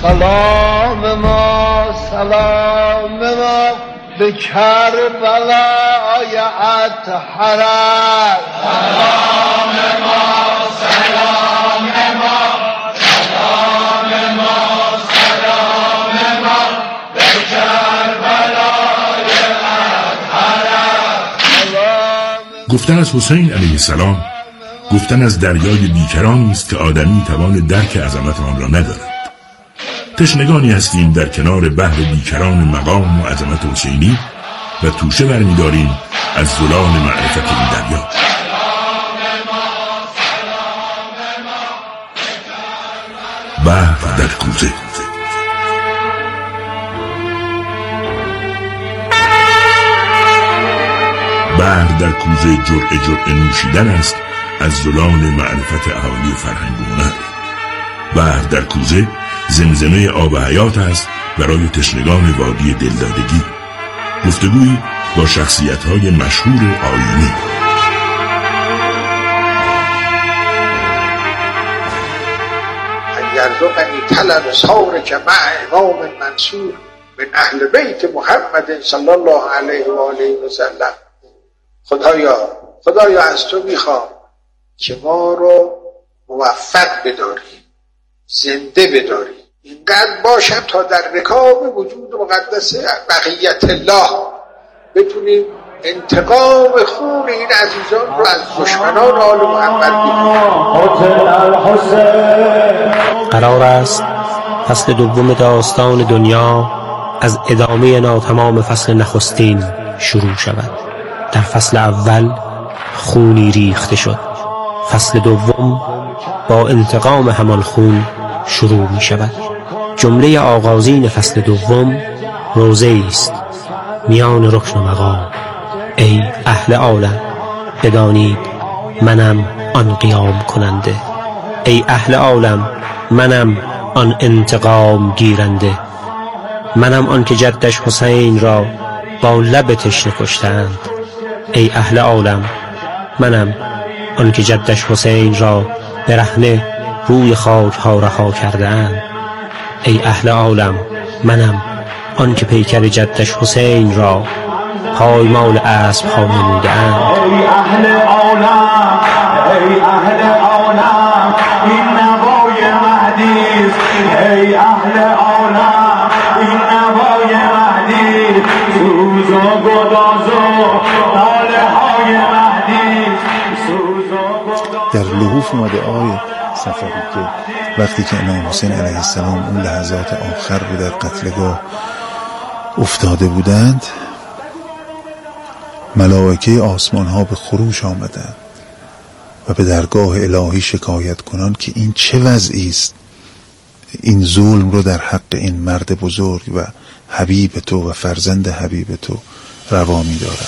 سلام ما به کربلای اطهرت. سلام ما به کربلای اطهرت. گفتن از حسین علیه السلام گفتن از دریای بیکرانی است که آدمی توان درک عظمت آن را ندارد. تشنگانی هستیم در کنار بحر بیکران مقام و عظمت حسینی و توشه برمی‌داریم از زلال معرفت این دریا. بحر در کوزه. بحر در کوزه جرعه نوشیدن است از زلال معرفت اهالی فرهنگ و هنر. بحر در کوزه زمزمه آب حیات است برای تشنگان وادی دلدادگی. گفتگویی با شخصیت‌های مشهور آیینی. یرزقنی طلب سارک مع امام منصور من اهل بیت محمد صلی الله علیه و آله و سلم. خدایا از تو میخوام که ما رو موفق بداری، زنده بداری، اینقدر باشم تا در رکاب وجود مقدس بقیت الله بتونیم انتقام خون این عزیزان رو از دشمنان آل محمد بگیریم. قرار است فصل دوم داستان دنیا از ادامه ناتمام فصل نخستین شروع شود. در فصل اول خونی ریخته شد. فصل دوم با انتقام همان خون شروع می شود. جمله آغازین فصل دوم روزه است میان رکن و مقام. ای اهل عالم بدانید منم آن قیام کننده. ای اهل عالم منم آن انتقام گیرنده. منم آن که جدش حسین را با لب تشنه کشتند. ای اهل عالم منم آن که جدش حسین را برهنه روی خاک ها رها کردند. ای اهل عالم منم آن که پیکر جدش حسین را پایمال اسب ها نمودند. ای اهل عالم این نوای مهدیست. ای اهل عالم این نوای مهدیست. سوز و گداز و ناله های مهدیست. در لحوف اومده آیه صفحی که وقتی که امام حسین علیه السلام اون لحظات آخر رو در قتلگاه افتاده بودند، ملائکه آسمان ها به خروش آمدند و به درگاه الهی شکایت کنند که این چه وضعی است، این ظلم رو در حق این مرد بزرگ و حبیب تو و فرزند حبیب تو روا می دارد.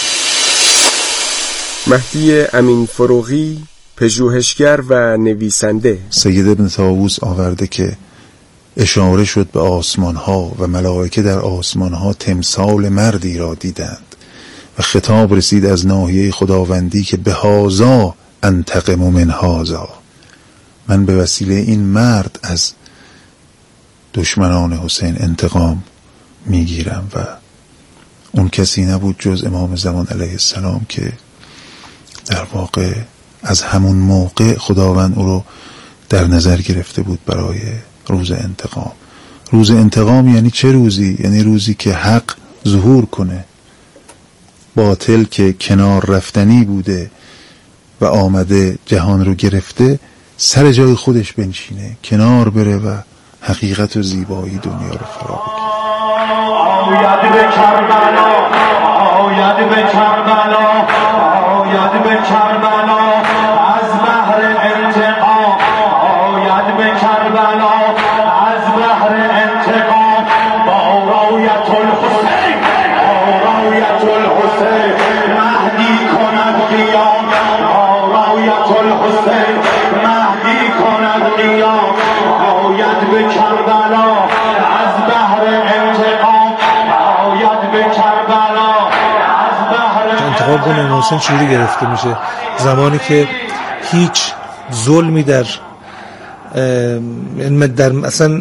مهدی امین فروغی، پژوهشگر و نویسنده. سید ابن طاووس آورده که اشاره شد به آسمان ها و ملائکه در آسمان ها تمثال مردی را دیدند و خطاب رسید از ناحیه خداوندی که به هازا انتقم من هازا، من به وسیله این مرد از دشمنان حسین انتقام میگیرم. و اون کسی نبود جز امام زمان علیه السلام که در واقع از همون موقع خداوند او رو در نظر گرفته بود برای روز انتقام. روز انتقام یعنی چه روزی؟ یعنی روزی که حق ظهور کنه، باطل که کنار رفتنی بوده و آمده جهان رو گرفته سر جای خودش بنشینه، کنار بره و حقیقت و زیبایی دنیا رو فرا بگیره. آید به کربلا، آید به کربلا، آید به کربلا از بحر انتقام. آید به کربلا از بحر انتقام. با رایت الحسین، با رایت الحسین مهدی کند قیام. با رایت الحسین مهدی کند قیام. آید به کربلا از بحر انتقام. آید به کربلا از بحر انتقام به امام حسین چجوری گرفته میشه؟ زمانی که هیچ ظلمی در اصلا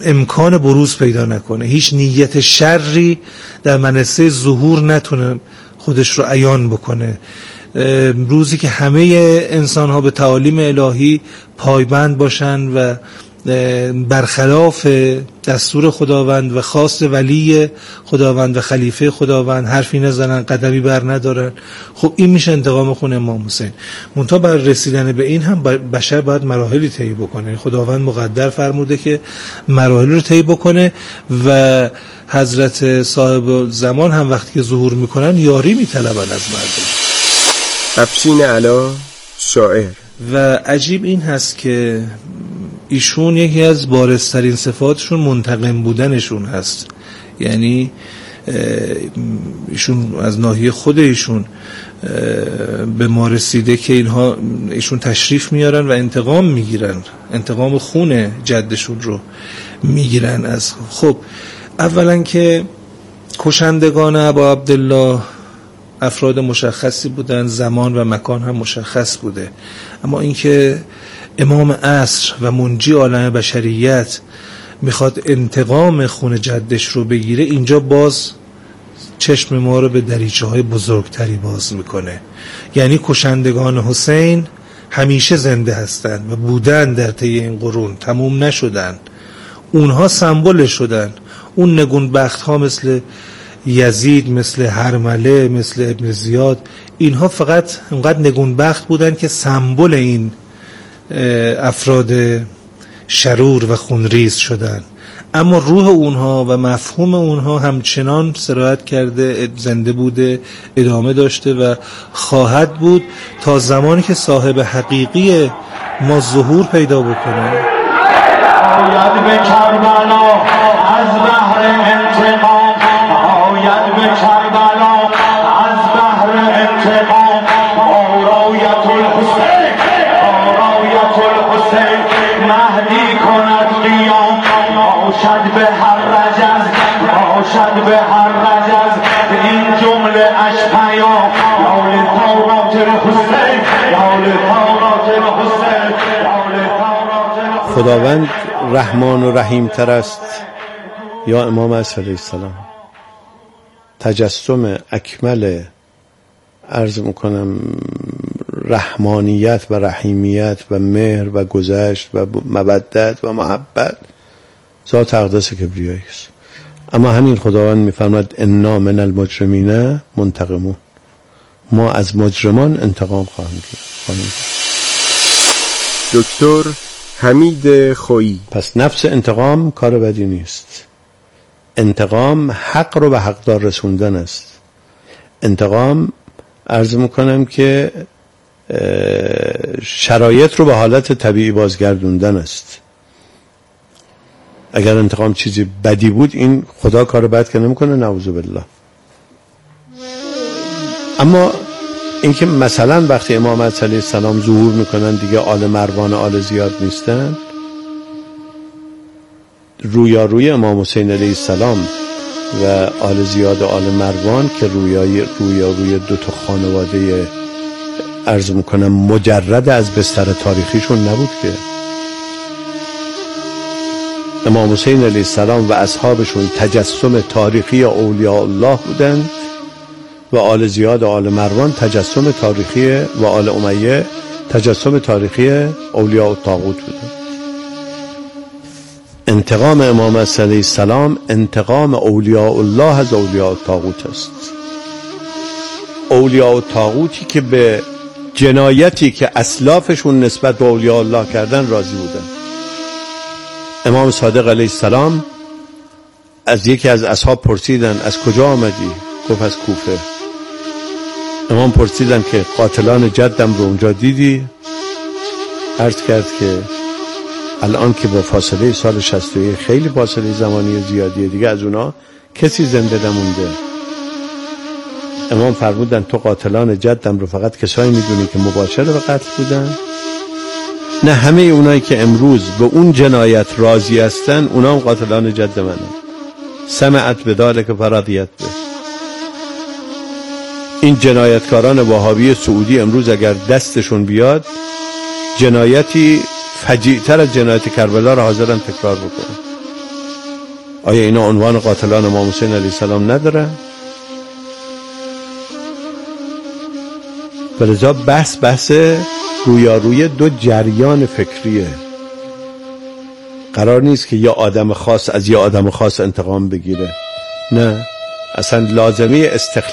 امکان بروز پیدا نکنه، هیچ نیت شری در منصه ظهور نتونه خودش رو عیان بکنه. روزی که همه انسان ها به تعالیم الهی پایبند باشن و برخلاف دستور خداوند و خواست ولی خداوند و خلیفه خداوند حرفی نزنن، قدمی بر ندارن، خب این میشه انتقام خون امام حسین. منتها بر رسیدن به این هم بشر باید مراحلی طی بکنه. خداوند مقدر فرموده که مراحل رو طی بکنه و حضرت صاحب زمان هم وقتی که ظهور میکنن یاری میطلبن از مردم. افشین علا، شاعر. و عجیب این هست که ایشون یکی از بارزترین صفاتشون منتقم بودنشون هست. یعنی ایشون از ناحیه خود ایشون به ما رسیده که ایشون تشریف میارن و انتقام میگیرن، انتقام خون جدشون رو میگیرن از. خب اولا که کشندگان ابا عبدالله افراد مشخصی بودن، زمان و مکان هم مشخص بوده، اما اینکه امام عصر و منجی عالم بشریت میخواد انتقام خون جدش رو بگیره، اینجا باز چشم ما رو به دریچه های بزرگتری باز میکنه. یعنی کشندگان حسین همیشه زنده هستند و بودن در طی این قرون، تموم نشدن. اونها سمبل شدن. اون نگونبخت ها مثل یزید، مثل هرمله، مثل ابن زیاد، اینها فقط اونقدر نگونبخت بودن که سمبل این افراد شرور و خونریز شدن، اما روح اونها و مفهوم اونها همچنان سرایت کرده، زنده بوده، ادامه داشته و خواهد بود تا زمانی که صاحب حقیقی ما ظهور پیدا بکنه. آید به کربلا از بحر انتقام، آید به کربلا از بحر انتقام، آرایت الحسین، آرایت الحسین مهدی کند قیام، باشد به هر رجز، باشد به هر رجز این جمله اش پیام، یا لطورات الحسین، یا لطورات الحسین، یا لطورات الحسین. خداوند رحمان و رحیم تر است یا امام علیه السلام؟ تجسم اکمل عرض میکنم رحمانیت و رحیمیت و مهر و گذشت و مودت و محبت ذات اقدس کبریایی است. اما همین خداوند میفرماید انا من المجرمین منتقمون، ما از مجرمان انتقام خواهیم گرفت. دکتر حمید خویی. پس نفس انتقام کار بدی نیست. انتقام حق رو به حقدار رسوندن است. انتقام عرض میکنم که شرایط رو به حالت طبیعی بازگردوندن است. اگر انتقام چیزی بدی بود، این خدا کار بد که نمیکنه، نعوذ بالله. اما اینکه مثلا وقتی امام علیه السلام ظهور میکنن دیگه آل مروان آل زیاد نیستن، رویاروی امام حسین علیه السلام و آل زیاد و آل مروان که رویاروی دو تا خانواده عرض میکنم مجرد از بستر تاریخیشون نبود که. امام حسین علیه السلام و اصحابشون تجسم تاریخی اولیاء الله بودند و آل زیاد و آل مروان تجسم تاریخی و آل امیه تجسم تاریخی اولیاء الطاغوت بودند. انتقام امام علیه السلام انتقام اولیاء الله از اولیاء الطاغوت است. اولیاء الطاغوتی که به جنایتی که اسلافشون نسبت به اولیاء الله کردن راضی بودن. امام صادق علیه السلام از یکی از اصحاب پرسیدن از کجا آمدی؟ گفت از کوفه. امام پرسیدن که قاتلان جدم رو اونجا دیدی؟ عرض کرد که الان که با فاصله سال 61 خیلی فاصله زمانی زیادیه دیگه، از اونا کسی زنده نمونده. امام فرمودن تو قاتلان جدم رو فقط کسایی میدونی که مباشر به قتل بودن؟ نه، همه اونایی که امروز به اون جنایت راضی هستن اونا هم قاتلان جد منه. سمعت به ذلک فرضیت به. این جنایتکاران وهابی سعودی امروز اگر دستشون بیاد جنایتی فجیع‌تر از جنایت کربلا را حاضرن تکرار بکنن. آیا اینا عنوان قاتلان امام حسین علیه السلام نداره؟ ولذا بحث رویاروی دو جریان فکریه. قرار نیست که یا آدم خاص از یا آدم خاص انتقام بگیره، نه، اصلا لازمه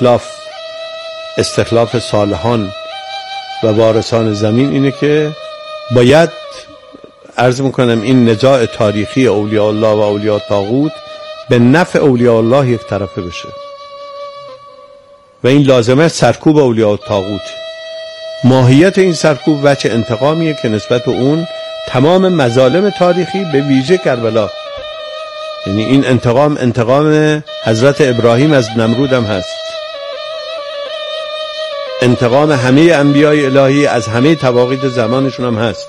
استخلاف صالحان و وارثان زمین اینه که باید عرض میکنم این نزاع تاریخی اولیاء الله و اولیاء طاغوت به نفع اولیاء الله یک طرفه بشه و این لازمه سرکوب اولیاء طاغوت. ماهیت این سرکوب وجه انتقامیه که نسبت به اون تمام مظالم تاریخی به ویژه کربلا، یعنی این انتقام حضرت ابراهیم از نمرود هم هست، انتقام همه انبیای الهی از همه تواقیت زمانشون هم هست.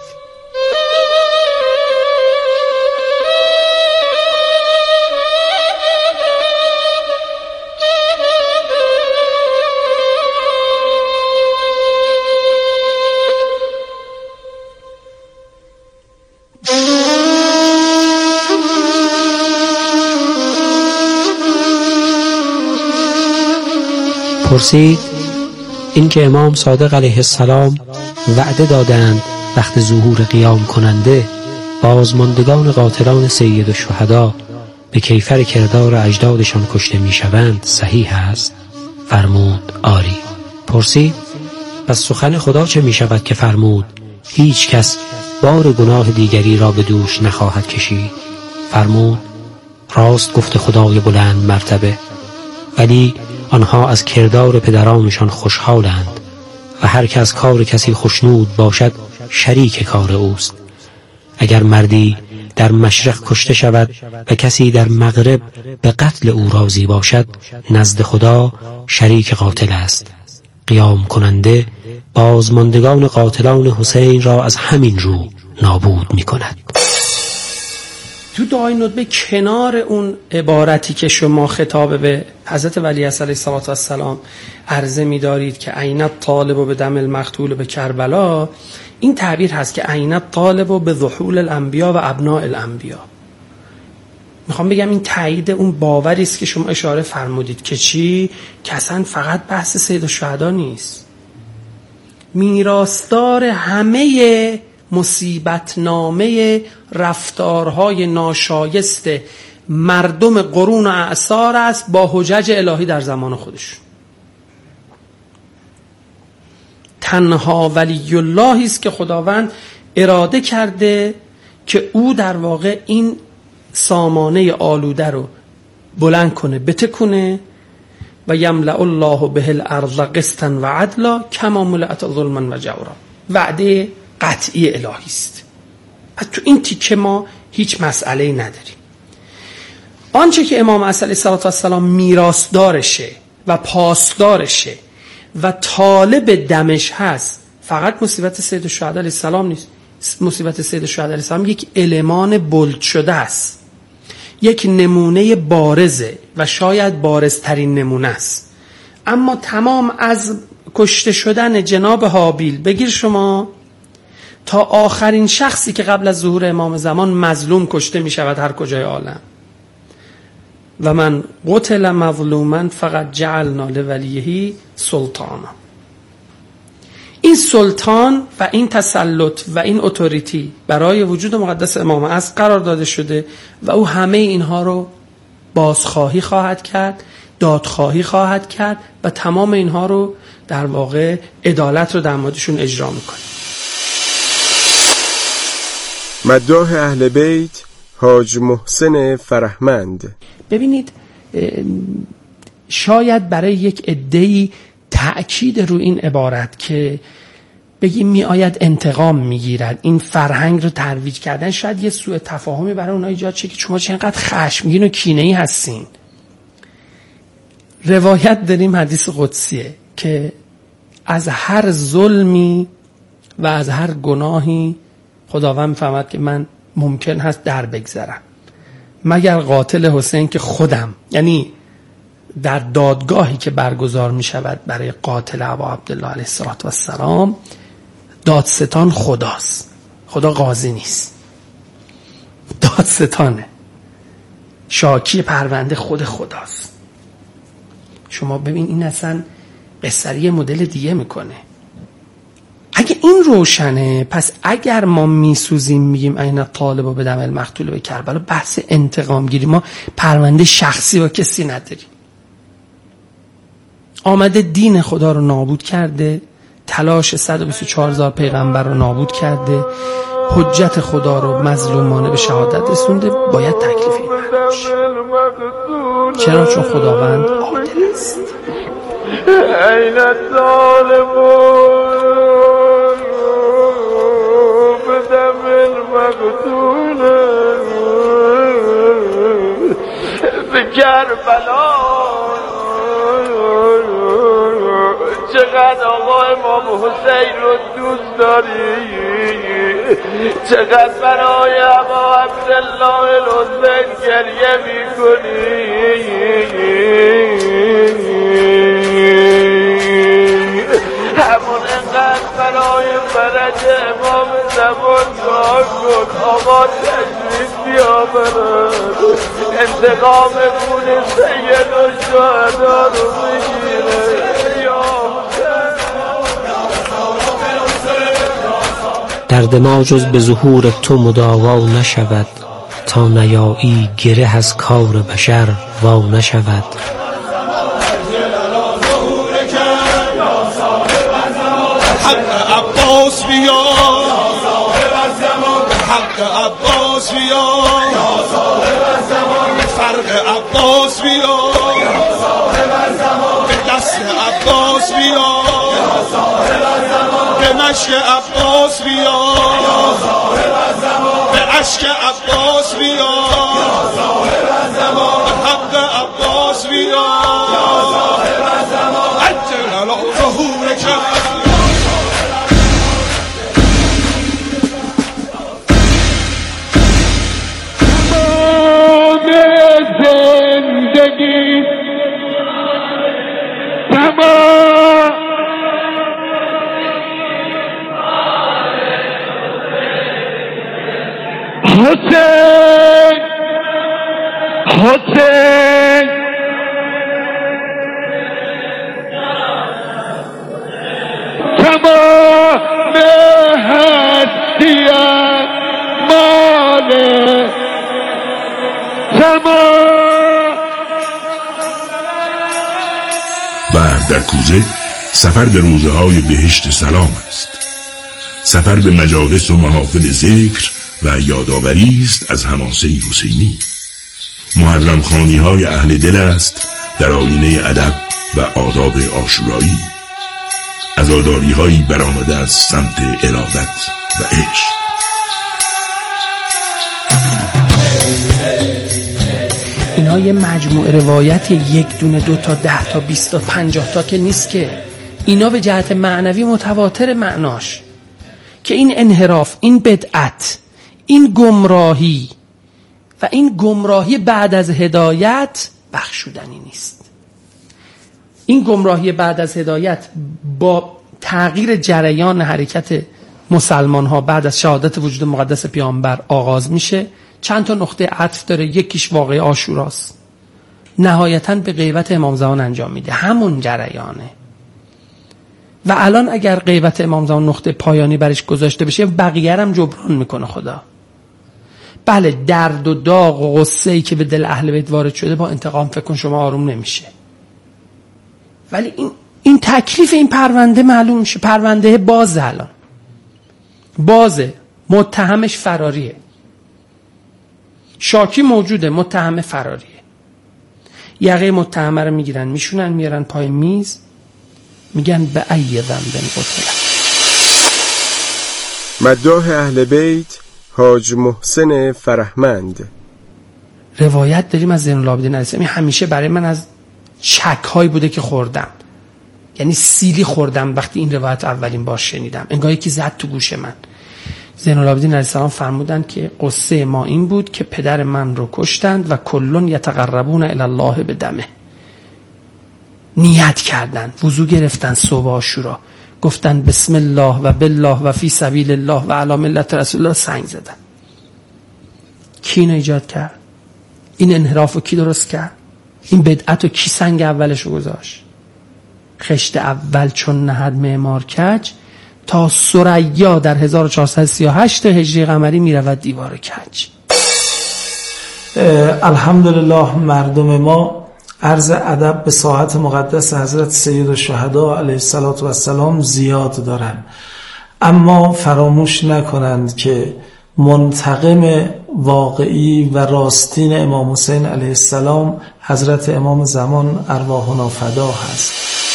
پرسید این که امام صادق علیه السلام وعده دادند وقت ظهور قیام کننده بازماندگان قاتلان سید الشهدا به کیفر کردار اجدادشان کشته می شوند صحیح است؟ فرمود آری. پرسید پس سخن خدا چه می شود که فرمود هیچ کس بار گناه دیگری را به دوش نخواهد کشید؟ فرمود راست گفته خدای بلند مرتبه، ولی آنها از کردار پدرانشان خوشحالند و هر که از کار کسی خوشنود باشد شریک کار اوست. اگر مردی در مشرق کشته شود و کسی در مغرب به قتل او راضی باشد نزد خدا شریک قاتل است. قیام کننده بازماندگان قاتلان حسین را از همین رو نابود می کند. تو دعای ندبه کنار اون عبارتی که شما خطاب به حضرت ولی علیه السلام عرضه می دارید که عینت طالب به دم المقتول به کربلا، این تعبیر هست که عینت طالب به ظهول الانبیا و ابناء الانبیا. میخوام بگم این تایید اون باوری است که شما اشاره فرمودید که چی؟ که اصلا فقط بحث سید الشهدا نیست، میراثدار همه مصیبتنامه رفتارهای ناشایست مردم قرون و اعصار است با حجج الهی در زمان خودش. تنها ولی الله است که خداوند اراده کرده که او در واقع این سامانه آلوده رو بلند کنه، بتکونه و یملأ الله به الارض قسطا و عدلا کما ملأت ظلما و جورا. وعده قطعی الهی است. تو این تیکه ما هیچ مسئله‌ای نداریم. آنچه که امام علیه السلام میراثدارشه و پاسدارشه و طالب دمش هست فقط مصیبت سید الشهدا علیه السلام نیست. مصیبت سید الشهدا علیه السلام یک المان بولد شده است، یک نمونه بارزه و شاید بارزترین نمونه است. اما تمام از کشته شدن جناب هابیل بگیر شما تا آخرین شخصی که قبل از ظهور امام زمان مظلوم کشته می شود هر کجای عالم، و من قتل مظلوما فقط جعلنا لولیه سلطانا. این سلطان و این تسلط و این اتوریتی برای وجود مقدس امام عصر قرار داده شده و او همه اینها رو بازخواهی خواهد کرد، دادخواهی خواهد کرد و تمام اینها رو در واقع عدالت رو در موردشون اجرا میکنه. مداح اهل بیت حاج محسن فرهمند. ببینید شاید برای یک عده‌ای تأکید رو این عبارت که بگیم می آید انتقام میگیرد، این فرهنگ رو ترویج کردن، شاید یه سوء تفاهمی برای اونها ایجاد شه که شما چقدر خشمگین و کینه‌ای هستین. روایت داریم حدیث قدسیه که از هر ظلمی و از هر گناهی خداوند می‌فرماید که من ممکن هست در بگذرم مگر قاتل حسین که خودم، یعنی در دادگاهی که برگزار می شود برای قاتل ابا عبدالله علیه السلام دادستان خداست، خدا قاضی نیست، دادستانه. شاکی پرونده خود خداست. شما ببین این اصلا قصری مدل دیگه میکنه. اگه این روشنه، پس اگر ما میسوزیم میگیم این طالب و بدم المقتول به کربلا، بحث انتقام گیری، ما پرونده شخصی با کسی نداریم. آمده دین خدا رو نابود کرده، تلاش 124,000 پیغمبر رو نابود کرده، حجت خدا رو مظلومانه به شهادت رسونده، باید تکلیف این باشه. چرا؟ چون خداوند عادل است. این الظالمون بدم المقتول به کربلا. چقدر آقا امام حسین رو دوست داری، چقدر برای ابا عبدالله الحسین گریه میکنی. همون انقدر برای فرج امام زمان کار کن. آقا تشریف بیاورد، انتقام خون سید و شهدا رو بگیره. درد ما جز به ظهور تو مداوا نشود، تا نیایی گره از کار بشر وا نشود. حق عباس بیا، حق عباس بیا، فرق عباس بیا، به دست عباس بیا، به مشک عباس بیا، به عشق عباس بیا، به حق عباس بیا، عجل علی ظهورک. زندگی تمام حسین، حسین تمام هستیت مال بحر در کوزه سفر به روزه های بهشت سلام است. سفر به مجالس و محافل ذکر و یادآوری است از حماسه حسینی. محرم خوانی های اهل دل است در آیینه ادب و آداب عاشورایی. عزاداری هایی برآمده از سمت ارادت و عشق. اینا یه مجموعه روایت، یک دونه، 2 تا 10 تا 20 تا 50 تا که نیست که. اینا به جهت معنوی متواتر معناش که این انحراف، این بدعت، این گمراهی و این گمراهی بعد از هدایت بخشودنی نیست. این گمراهی بعد از هدایت با تغییر جریان حرکت مسلمان ها بعد از شهادت وجود مقدس پیامبر آغاز میشه. چند تا نقطه عطف داره، یکیش واقعه عاشوراست، نهایتاً به غیبت امام زمان انجام میده، همون جریانه. و الان اگر غیبت امام زمان نقطه پایانی برش گذاشته بشه، بقیه هم جبران میکنه خدا. بله، درد و داغ و غصه‌ای که به دل اهل بیت وارد شده، با انتقام فکر کن شما آروم نمیشه. ولی این تکلیف این پرونده معلوم میشه. پرونده بازه، الان بازه، متهمش فراریه، شاکی موجوده، متهم فراریه. یقه متهمه رو میگیرن، میشونن، میارن پای میز، میگن به ای ذنب قتل. مداح اهل بیت حاج محسن فرهمند. روایت داریم از زین العابدین علیه السلام. همیشه برای من از چک‌هایی بوده که خوردم، یعنی سیلی خوردم وقتی این روایت اولین بار شنیدم، انگار یکی زد تو گوش من. زین العابدین علیه السلام فرمودند که قصه ما این بود که پدر من رو کشتند و کلون یتقربون الی الله بدمه. نیت کردن، وضو گرفتن صبح عاشورا، گفتن بسم الله و بالله و فی سبیل الله و علی ملت رسول الله، سنگ زدن. کی اینو ایجاد کرد؟ این انحراف رو کی درست کرد؟ این بدعت رو کی سنگ اولش رو گذاشت؟ خشت اول چون نهد معمار کج، تا ثریا در 1438 هجری قمری میرود دیوار کج. الحمدلله مردم ما عرض ادب به ساحت مقدس حضرت سید الشهدا علیه السلام زیاد دارند، اما فراموش نکنند که منتقم واقعی و راستین امام حسین علیه السلام حضرت امام زمان ارواحنا فدا هست.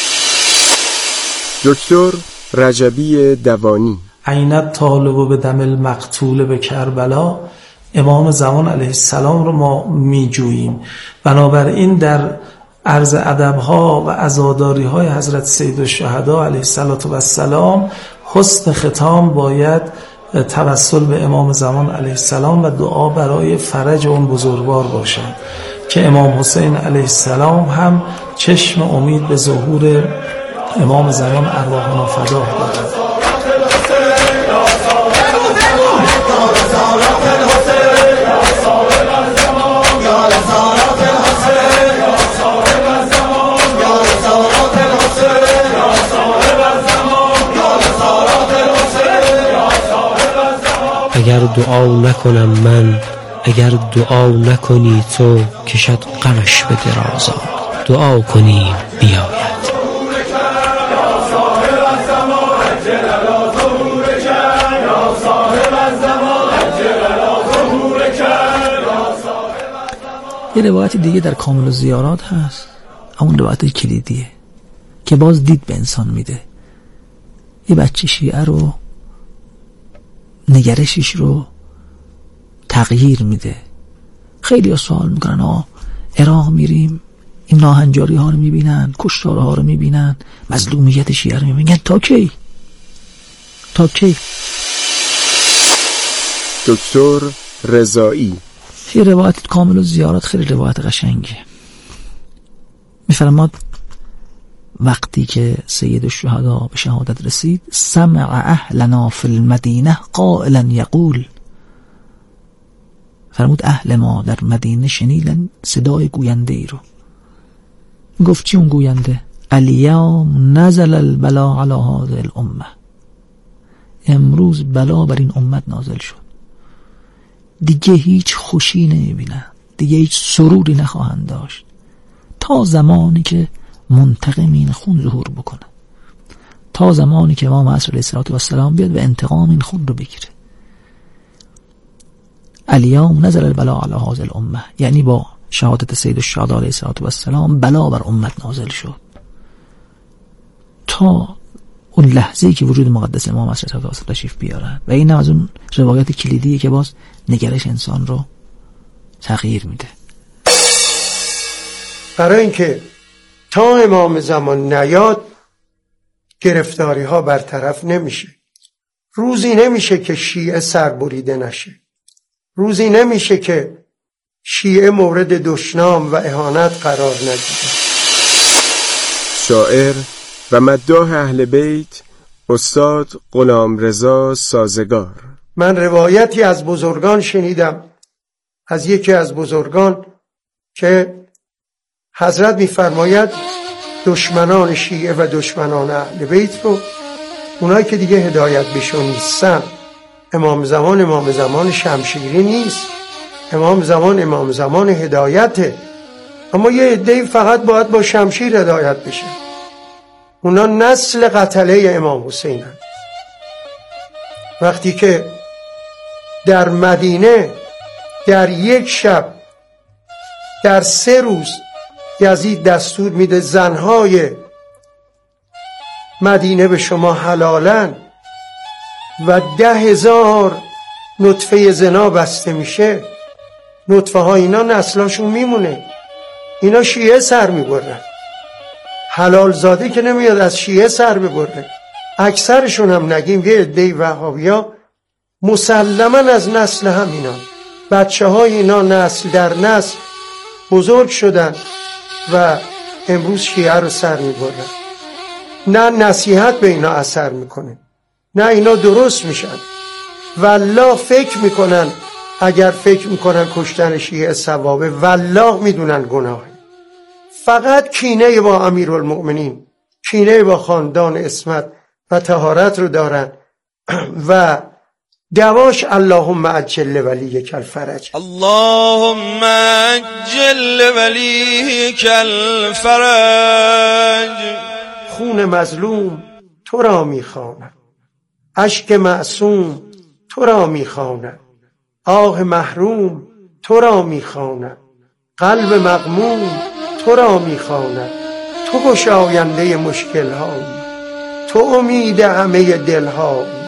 دکتر رجبی دوانی: عینت طالب به دم المقتول به کربلا، امام زمان علیه السلام رو ما می جوییم. بنابراین در عرض ادب‌ها و عزاداری‌های حضرت سید الشهدا علیه السلام حسن ختام باید توسل به امام زمان علیه السلام و دعا برای فرج اون بزرگوار باشد که امام حسین علیه السلام هم چشم امید به ظهور امام زمان ارواحنا فدا دارد. اگر دعا نکنم من، اگر دعا نکنی تو، کشد غمش به درازا، دعا کنی بیاید. یه روایت دیگه در کامل الزیارات هست، اون روایت کلیدیه که باز دید به انسان میده. یه بچه شیعه رو نگرشش رو تغییر میده. خیلی ها سوال میکنن عراق میریم این ناهنجاری ها رو میبینن، کشتار ها رو میبینن، مظلومیت شیعه رو میبینن، تا کی؟ تا کی؟ دکتر رضایی: یه روایت کامل الزیارات خیلی روایت قشنگه. میفرماد وقتی که سید الشهدا به شهادت رسید، سمع اهلنا فی المدینه قائلا یقول، فرمود اهل ما در مدینه شنیدن صدای گوینده ای رو. گفت چی اون گوینده؟ الیوم نزل البلا علی هذه الامه، امروز بلا بر این امت نازل شد، دیگه هیچ خوشی نمیبینن، دیگه هیچ سروری نخواهند داشت تا زمانی که منتقم خون ظهور بکنه، تا زمانی که امام عصر علیه السلام بیاد و انتقام این خون رو بگیره. الیوم نزل البلا علی هذه الامه، یعنی با شهادت سید الشهدا علیه السلام بلا بر امت نازل شد تا اون لحظه‌ای که وجود مقدس امام عصر علیه السلام تشریف بیارن. و این از اون روایت کلیدیه که باز نگرش انسان رو تغییر میده. برای اینکه تا امام زمان نیاد گرفتاری ها برطرف نمیشه. روزی نمیشه که شیعه سربریده نشه، روزی نمیشه که شیعه مورد دشنام و اهانت قرار نگیره. شاعر و مداح اهل بیت استاد غلامرضا سازگار: من روایتی از بزرگان شنیدم، از یکی از بزرگان، که حضرت می‌فرماید دشمنان شیعه و دشمنان اهل بیت رو، اونایی که دیگه هدایت بهشون نیستن، امام زمان شمشیری نیست، امام زمان هدایته، اما یه عده‌ای فقط باید با شمشیر هدایت بشه. اونا نسل قتله امام حسین هست. وقتی که در مدینه در یک شب در 3 روز یزید دستور میده زنهای مدینه به شما حلالن و 10,000 نطفه زنا بسته میشه، نطفه ها اینا نسلاشون میمونه، اینا شیعه سر میبرن. حلال زاده که نمیاد از شیعه سر ببره. اکثرشون هم نگیم یه عده وهابیا مسلما از نسل همینا، بچه های اینا نسل در نسل بزرگ شدن و امروز شیعه رو سر میبرن. نه نصیحت به اینا اثر میکنه، نه اینا درست میشن. والله فکر میکنن اگر فکر میکنن کشتن شیعه ثوابه، والله میدونن گناهه. فقط کینه با امیرالمؤمنین، کینه با خاندان عصمت و طهارت رو دارن و دواش اللهم عجل ولیک الفرج. اللهم عجل ولیک الفرج. خون مظلوم تو را میخواند، اشک معصوم تو را میخواند، آه محروم تو را میخواند، قلب مغموم تو را میخواند. تو گشاینده مشکل هایی، تو امید همه دل هایی.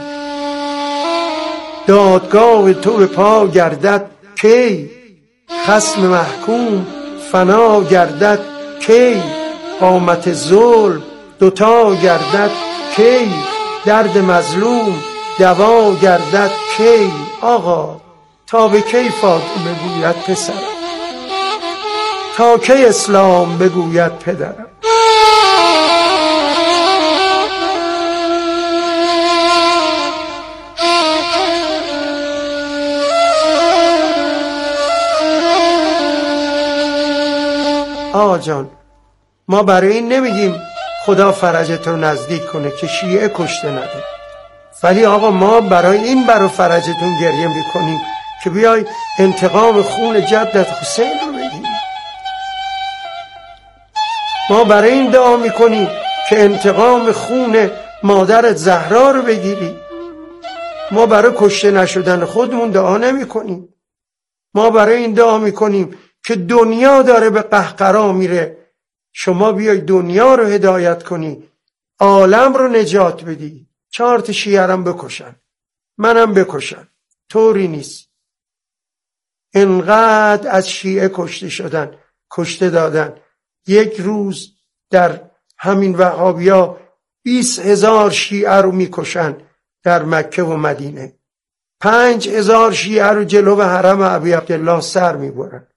دادگاه تو به پا گردد کی، خصم محکوم فنا گردد کی، قامت ظلم دوتا گردد کی، درد مظلوم دوا گردد کی. آقا تا به کی فاطمه بگوید پسرم، تا کی اسلام بگوید پدرم. آقا جان، ما برای این نمیگیم خدا فرجت رو نزدیک کنه که شیعه کشته نده، ولی آقا ما برای این برای فرجتون گریه میکنیم که بیای انتقام خون جدت حسین رو بگیری. ما برای این دعا میکنیم که انتقام خون مادرت زهرا رو بگیری. ما برای کشته نشدن خودمون دعا نمیکنیم. ما برای این دعا میکنیم که دنیا داره به قهقرا میره، شما بیای دنیا رو هدایت کنی، عالم رو نجات بدی. 4 تا شیعه رو بکشن، منم بکشن، طوری نیست. انقدر از شیعه کشته شدن، کشته دادن. یک روز در همین وهابیا 20,000 شیعه رو میکشن در مکه و مدینه. 5,000 شیعه رو جلو حرم ابی عبدالله سر میبرن.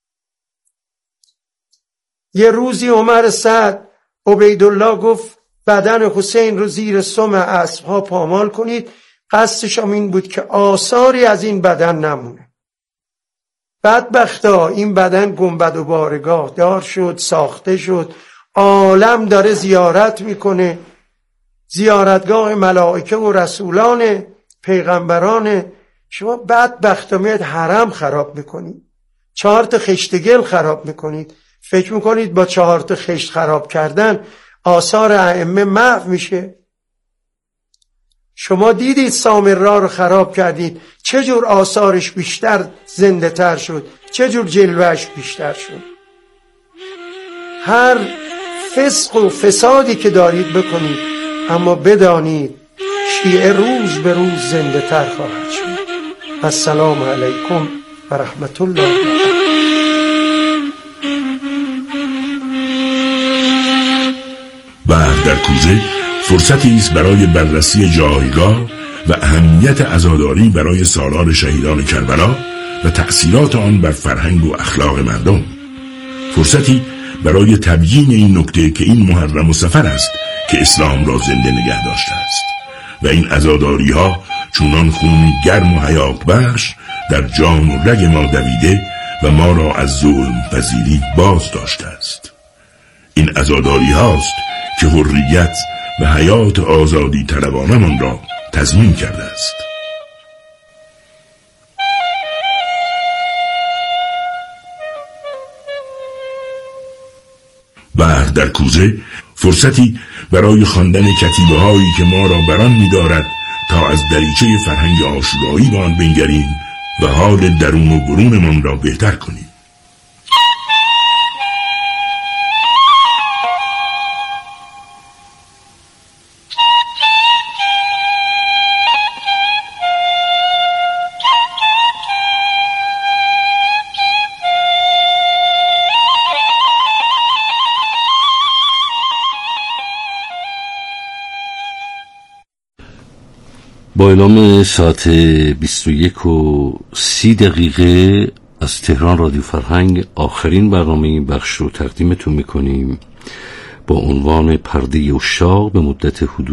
یه روزی عمر سعد عبیدالله گفت بدن حسین رو زیر سم اسبها پامال کنید. قصدش هم این بود که آثاری از این بدن نمونه. بدبختا این بدن گنبد و بارگاه دار شد، ساخته شد، عالم داره زیارت میکنه، زیارتگاه ملائکه و رسولان پیغمبران. شما بدبختا میاد حرم خراب میکنید، 4 تا خشتگل خراب میکنید. فکر میکنید با 4 تا خشت خراب کردن آثار ائمه محو میشه؟ شما دیدید سامرا رو خراب کردید، چه جور آثارش بیشتر زنده تر شد، چه جور جلوهش بیشتر شد. هر فسق و فسادی که دارید بکنید، اما بدانید شیعه روز به روز زنده تر خواهد شد. السلام علیکم و رحمت الله. بعد در کوزه فرصتی است برای بررسی جایگاه و اهمیت عزاداری برای سالار شهیدان کربلا و تأثیرات آن بر فرهنگ و اخلاق مردم. فرصتی برای تبیین این نکته که این محرم و سفر است که اسلام را زنده نگه داشته است و این عزاداری ها چونان خون گرم و حیات بخش در جان و رگ ما دویده و ما را از ظلم پذیری باز داشته است. این عزاداری هاست که حریت و حیات آزادی طلبانمان را تضمین کرده است. بعد در کوزه فرصتی برای خواندن کتیبه هایی که ما را بران می دارد تا از دریچه فرهنگ عاشورایی به آن بنگریم و حال درون و برونمان را بهتر کنیم. با اعلام ساعت 21:30 از تهران رادیو فرهنگ آخرین برنامه این بخش رو تقدیمتون میکنیم با عنوان پرده اشاق به مدت حدود